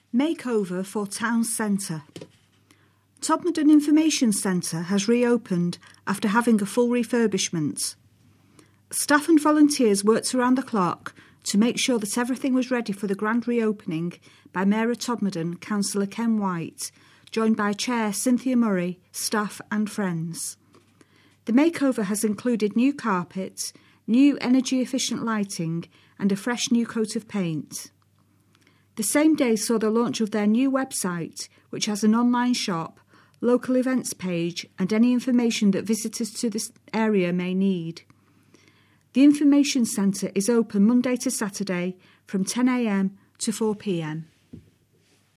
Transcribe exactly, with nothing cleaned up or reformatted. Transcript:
Makeover for Town Centre. Todmorden Information Centre has reopened after having a full refurbishment. Staff and volunteers worked around the clock to make sure that everything was ready for the grand reopening by Mayor of Todmorden, Councillor Ken White, joined by Chair Cynthia Murray, staff and friends. The makeover has included new carpets, new energy-efficient lighting and a fresh new coat of paint. The same day saw the launch of their new website, which has an online shop, local events page and any information that visitors to this area may need. The Information Centre is open Monday to Saturday from ten a m to four p m.